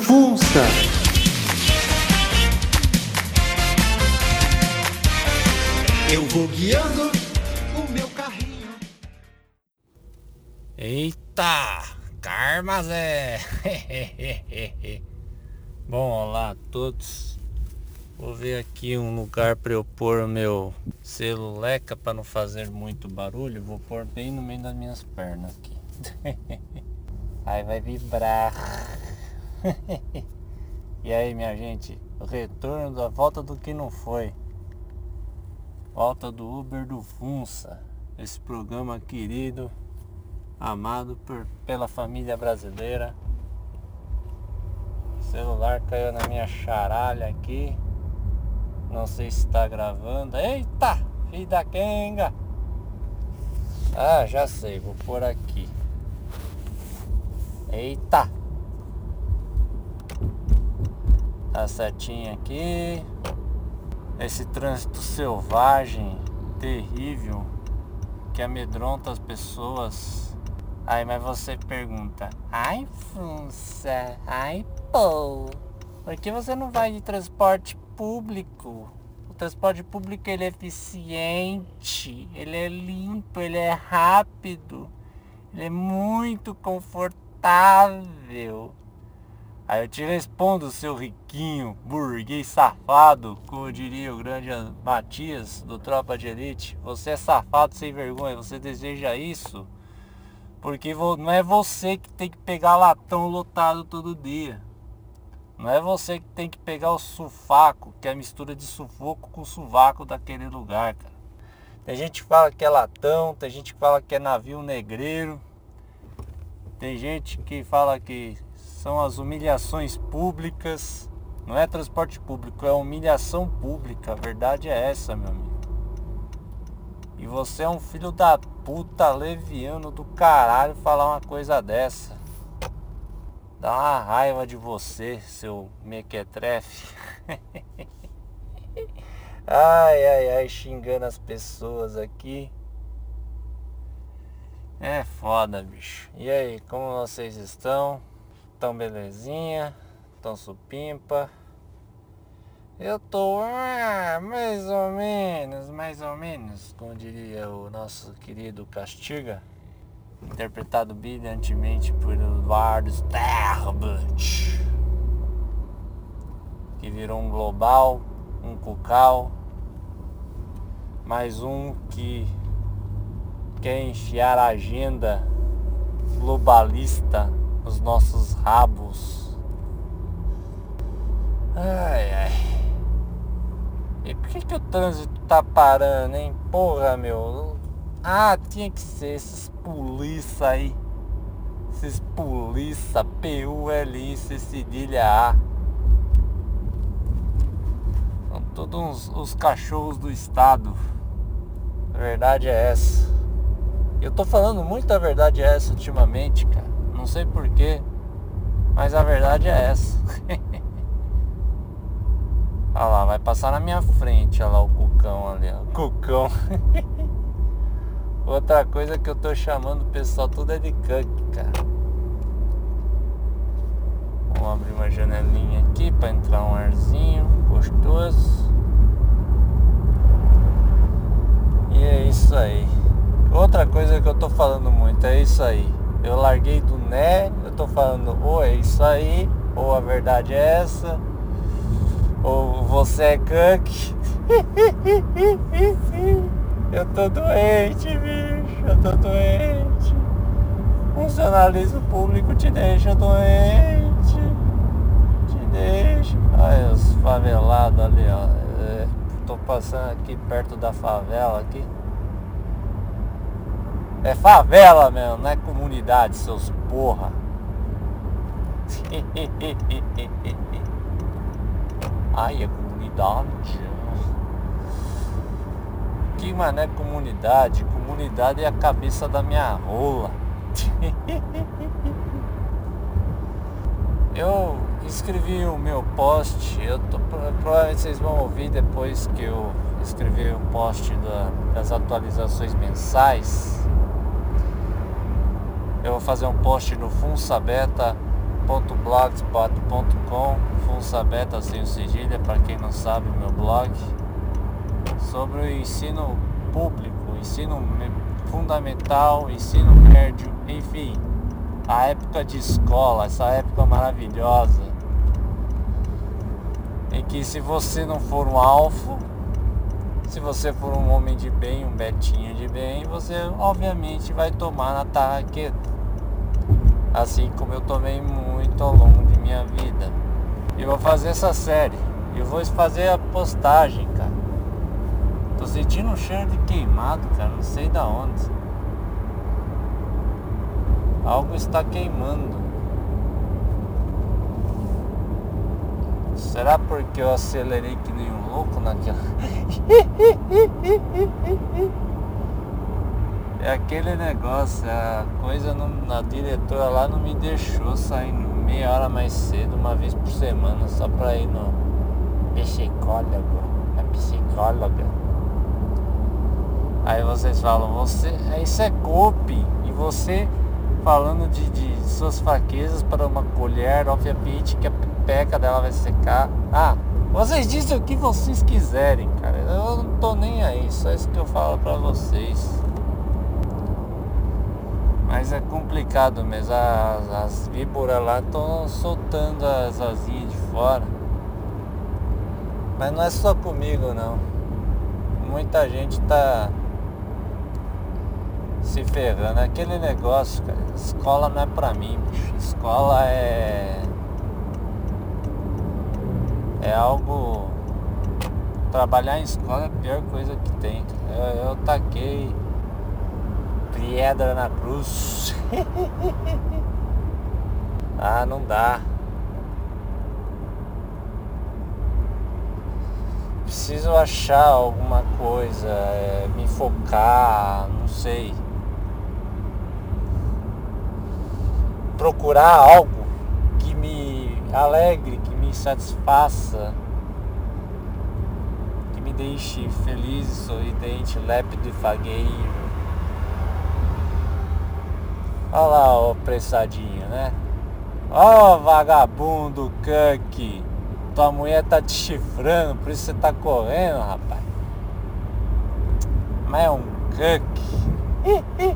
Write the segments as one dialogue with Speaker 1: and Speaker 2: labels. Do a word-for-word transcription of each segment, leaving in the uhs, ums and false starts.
Speaker 1: Funça.
Speaker 2: Eu vou guiando o meu carrinho.
Speaker 3: Eita, Karma Zé. Bom, olá a todos. Vou ver aqui um lugar para eu pôr o meu celuleca para não fazer muito barulho. Vou pôr bem no meio das minhas pernas aqui. Aí vai vibrar. E aí, minha gente, o retorno da volta do que não foi. Volta do Uber do Funça. Esse programa querido, amado por, pela família brasileira. O celular caiu na minha charalha aqui. Não sei se está gravando. Eita, filho da quenga. Ah, já sei, vou pôr aqui. Eita. A setinha aqui. Esse trânsito selvagem, terrível, que amedronta as pessoas. Aí, mas você pergunta: ai, Funça, ai, pô, por que você não vai de transporte público? O transporte público, ele é eficiente, ele é limpo, ele é rápido, ele é muito confortável. Aí eu te respondo, seu riquinho, burguês safado, como diria o grande Matias do Tropa de Elite. Você é safado sem vergonha, você deseja isso porque não é você que tem que pegar latão lotado todo dia. Não é você que tem que pegar o sufaco, que é a mistura de sufoco com sovaco daquele lugar, cara. Tem gente que fala que é latão, tem gente que fala que é navio negreiro, tem gente que fala que são as humilhações públicas. Não é transporte público, é humilhação pública. A verdade é essa, meu amigo. E você é um filho da puta leviano do caralho falar uma coisa dessa. Dá uma raiva de você, seu mequetrefe. Ai, ai, ai, xingando as pessoas aqui. É foda, bicho. E aí, como vocês estão? Tão belezinha? Tão supimpa? Eu tô ah, mais ou menos, mais ou menos, como diria o nosso querido Castiga, interpretado brilhantemente por Eduardo Sterbut, que virou um global, um cucal, mais um que quer enfiar a agenda globalista nos nossos rabos. Ai, ai. E por que que o trânsito tá parando, hein? Porra, meu. Ah, tinha que ser esses polícia aí. Esses polícia, P U L I C cedilha A. São todos uns, os cachorros do estado. A verdade é essa. Eu tô falando muito a verdade é essa ultimamente, cara. Não sei porquê, mas a verdade é essa. Olha lá, vai passar na minha frente. Olha lá o cucão ali, ó. Cucão. Outra coisa que eu tô chamando o pessoal tudo é de cuck, cara. Vamos abrir uma janelinha aqui pra entrar um arzinho gostoso. E é isso aí. Outra coisa que eu tô falando muito é isso aí. Eu larguei do né, eu tô falando ou é isso aí, ou a verdade é essa, ou você é cuck. Eu tô doente, bicho, eu tô doente. Funcionalismo público te deixa doente. Te deixa. Olha os favelados ali, ó. É, tô passando aqui perto da favela aqui. É favela mesmo, não é comunidade, seus porra. Ai, é comunidade. Que mané comunidade? Comunidade é a cabeça da minha rola. Eu escrevi o meu post. Eu tô, provavelmente vocês vão ouvir depois que eu escrevi o post da, das atualizações mensais. Eu vou fazer um post no funsabeta ponto blogspot ponto com, Funsabeta sem o cedilha, para quem não sabe, meu blog sobre o ensino público, ensino fundamental, ensino médio, enfim, a época de escola, essa época maravilhosa em que, se você não for um alfa, se você for um homem de bem, um betinho de bem, você obviamente vai tomar na tarraqueta, assim como eu tomei muito ao longo de minha vida. Eu vou fazer essa série, eu vou fazer a postagem, cara. Tô sentindo um cheiro de queimado, cara, não sei da onde. Algo está queimando. Será porque eu acelerei que nem um louco naquela... É aquele negócio, a coisa não, a diretora lá não me deixou sair meia hora mais cedo, uma vez por semana, só pra ir no psicólogo, na psicóloga. Aí vocês falam, você, isso é coping, e você falando de, de suas fraquezas para uma colher, obviamente que a peca dela vai secar. Ah, vocês dizem o que vocês quiserem, cara, eu não tô nem aí, só isso que eu falo pra vocês. Mas é complicado mesmo, as, as víboras lá estão soltando as asinhas de fora. Mas não é só comigo não, muita gente tá se ferrando. Aquele negócio, cara, escola não é pra mim, bicho. Escola é É algo... Trabalhar em escola é a pior coisa que tem. Eu, eu taquei pedra na cruz. Ah, não dá. Preciso achar alguma coisa, é, me focar, não sei. Procurar algo que me alegre, que me satisfaça, que me deixe feliz, sorridente, lépido e fagueiro. Olha lá o apressadinho, né? Ó, vagabundo, cuck. Tua mulher tá te chifrando, por isso você tá correndo, rapaz. Mas é um cuck.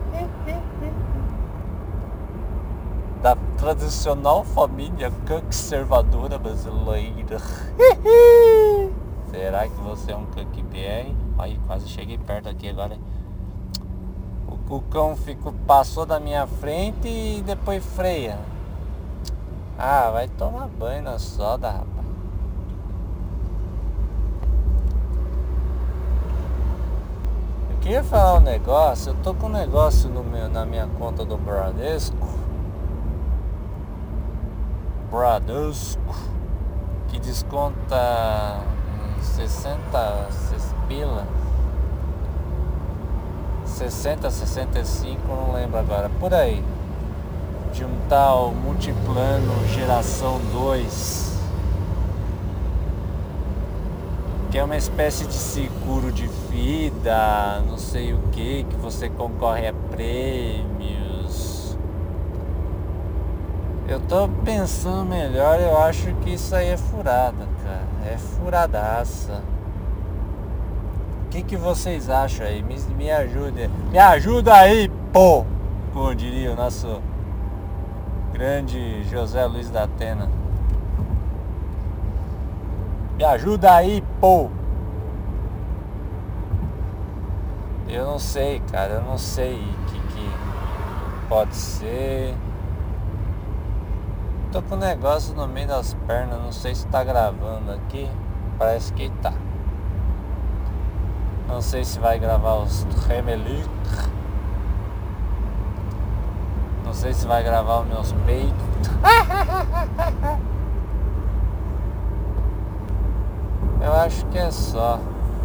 Speaker 3: Da tradicional família conservadora brasileira. Será que você é um cuck B R? Aí, quase cheguei perto aqui agora. O cão ficou, passou da minha frente e depois freia. Ah, vai tomar banho na soda, rapaz. Eu queria falar um negócio. Eu tô com um negócio no meu, na minha conta do Bradesco. Bradesco, que desconta sessenta pila. sessenta, sessenta e cinco, não lembro agora, por aí, de um tal Multiplano Geração dois, que é uma espécie de seguro de vida, não sei o que, que você concorre a prêmios. Eu tô pensando melhor, eu acho que isso aí é furada, cara, é furadaça. O que, que vocês acham aí? Me, me ajuda. Me ajuda aí, pô! Como diria o nosso grande José Luiz da Atena. Me ajuda aí, pô! Eu não sei, cara. Eu não sei o que, que pode ser. Tô com um negócio no meio das pernas. Não sei se tá gravando aqui. Parece que tá. Não sei se vai gravar os tremeliques. Não sei se vai gravar os meus peitos. Eu acho que é só.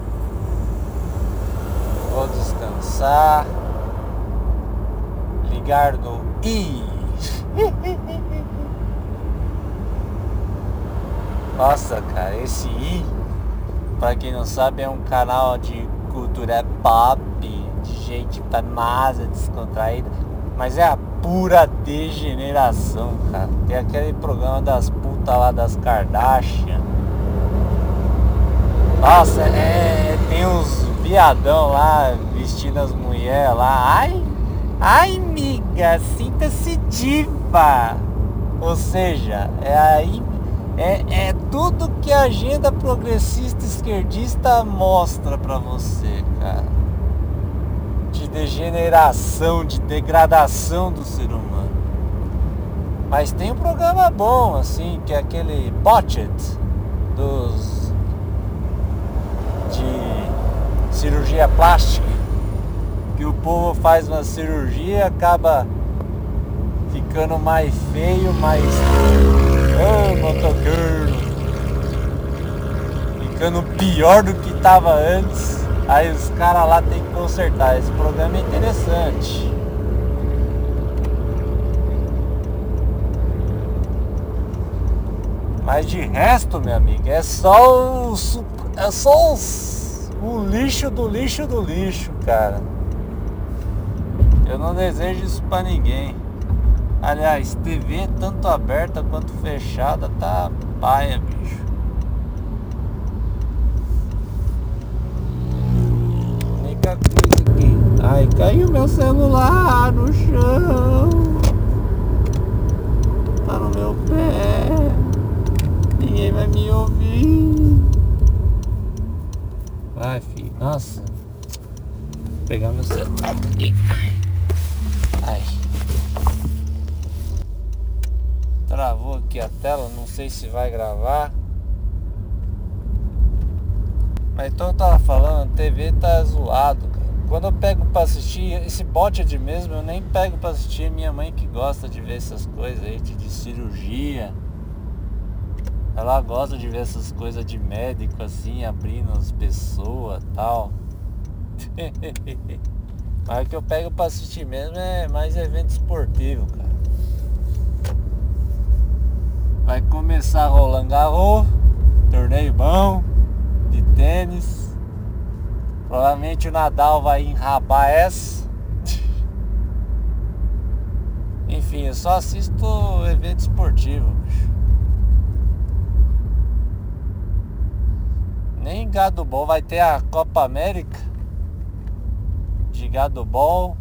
Speaker 3: Vou descansar. Ligar no i. Nossa, cara, esse i, pra quem não sabe, é um canal de cultura pop, de gente famosa, descontraída. Mas é a pura degeneração, cara. Tem aquele programa das putas lá das Kardashian. Nossa, é, tem uns viadão lá vestindo as mulheres lá. Ai, ai, miga, sinta-se diva. Ou seja, é aí é, é tudo que a agenda progressista esquerdista mostra pra você, cara. De degeneração, de degradação do ser humano. Mas tem um programa bom, assim, que é aquele Botched dos de cirurgia plástica, que o povo faz uma cirurgia e acaba ficando mais feio, mais oh, motoqueiro, ficando pior do que tava antes. Aí os caras lá tem que consertar. Esse programa é interessante. Mas de resto, meu amigo, é só o é só os, o lixo do lixo do lixo, cara. Eu não desejo isso pra ninguém. Aliás, T V tanto aberta quanto fechada tá paia, bicho. Única coisa aqui. Ai, caiu meu celular no chão. Tá no meu pé. Ninguém vai me ouvir. Vai, filho. Nossa. Vou pegar meu celular aqui. Ai. Travou aqui a tela. Não sei se vai gravar. Mas então eu tava falando, a T V tá zoado, cara. Quando eu pego pra assistir, esse Botched mesmo, eu nem pego pra assistir. Minha mãe que gosta de ver essas coisas aí, de, de cirurgia. Ela gosta de ver essas coisas de médico assim, abrindo as pessoas e tal. Mas o que eu pego pra assistir mesmo é mais evento esportivo, cara. Vai começar Roland Garros, torneio bom de tênis. Provavelmente o Nadal vai enrabar essa. Enfim, eu só assisto evento esportivo, bicho. Nem gado bom. Vai ter a Copa América de gado bom.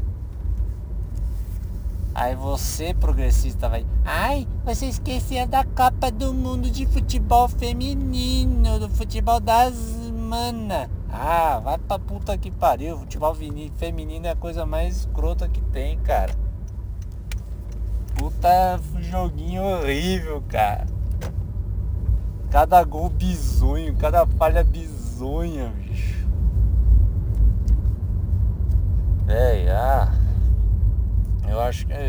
Speaker 3: Aí você, progressista, vai: ai, você esqueceu da Copa do Mundo de futebol feminino, do futebol das mana. Ah, vai pra puta que pariu. Futebol feminino é a coisa mais escrota que tem, cara. Puta joguinho horrível, cara. Cada gol bizonho, cada falha bizonha, bicho. Véi, ah. Eu acho que...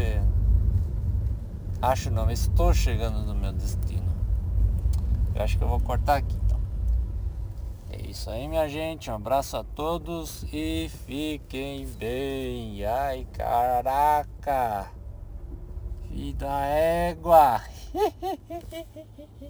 Speaker 3: Acho não, estou chegando no meu destino. Eu acho que eu vou cortar aqui, então. É isso aí, minha gente. Um abraço a todos e fiquem bem. Ai, caraca. Vida égua.